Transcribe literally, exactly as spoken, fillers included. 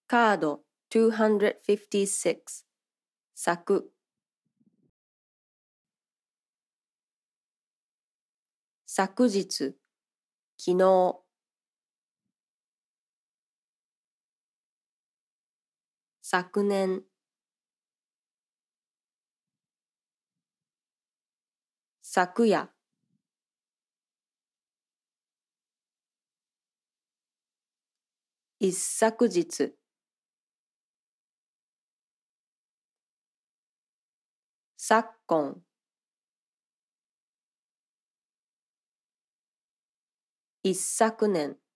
カードにひゃくごじゅうろく昨昨日昨日昨年昨夜一昨日昨今一昨年